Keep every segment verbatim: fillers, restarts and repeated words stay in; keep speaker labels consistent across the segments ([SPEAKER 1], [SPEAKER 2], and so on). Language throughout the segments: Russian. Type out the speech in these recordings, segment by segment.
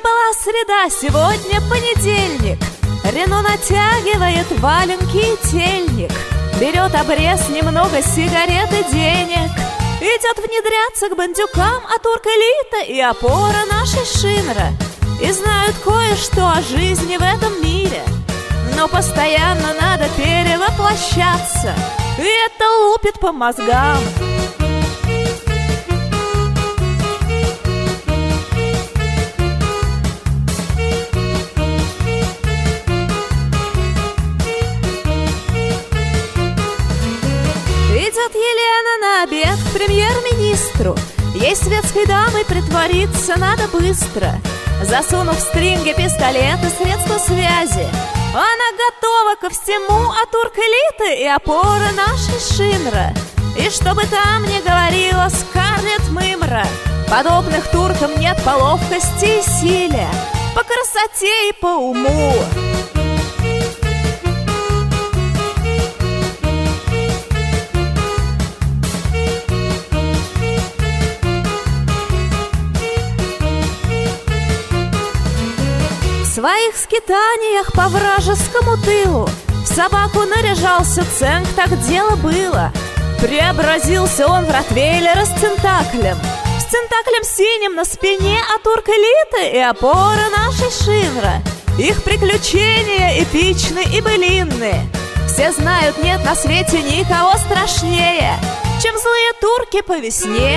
[SPEAKER 1] была среда, сегодня понедельник. Рено натягивает валенки и тельник, берет обрез, немного сигарет и денег, идет внедряться к бандюкам от Уркелита и опора нашей Шинра. И знают кое-что о жизни в этом мире, но постоянно надо перевоплощаться, и это лупит по мозгам. Идет Елена на обед к премьер-министру. Ей светской дамой притвориться надо быстро. Засунув в стринги пистолет и средства связи, она готова ко всему от Уркелита и опоры нашей Шинра. И чтобы там не говорила Скарлетт Мымра, подобных туркам нет по ловкости и силе, по красоте и по уму. В своих скитаниях по вражескому тылу в собаку наряжался Ценк, так дело было. Преобразился он в ротвейлера с центаклем, с центаклем синим на спине от Уркелита и опора нашей Шинра. Их приключения эпичны и былинны. Все знают, нет на свете никого страшнее, чем злые турки по весне.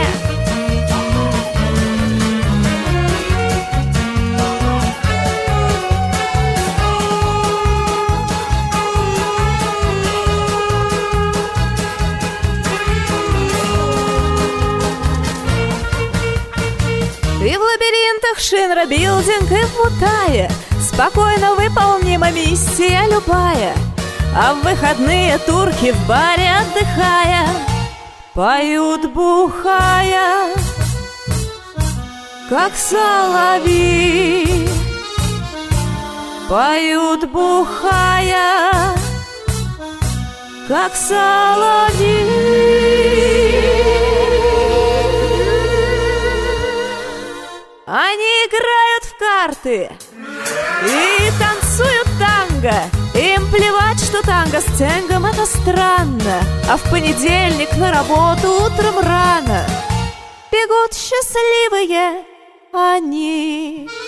[SPEAKER 1] И в лабиринтах Шинра билдинг, и в Вутае спокойно выполнима миссия любая. А в выходные турки в баре отдыхая поют, бухая, как соловьи. Поют, бухая, как соловьи. Они играют в карты и танцуют танго. Им плевать, что танго с Ценгом — это странно, а в понедельник на работу утром рано бегут счастливые они.